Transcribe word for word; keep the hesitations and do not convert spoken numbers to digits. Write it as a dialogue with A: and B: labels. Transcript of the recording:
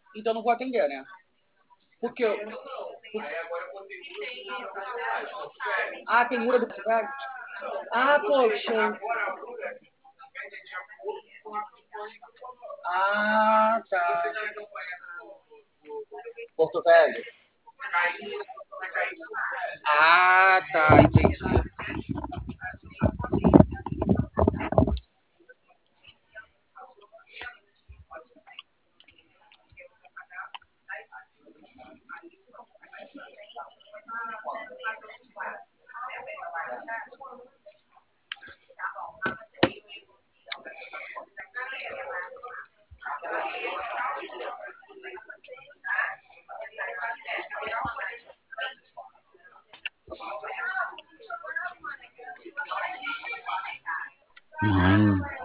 A: Então não vou atender, né? Porque eu. Ah, tem Mura do Porto Velho? Ah, poxa. Ah, tá. Porto Velho. Ah, tá, entendi.
B: Mãe.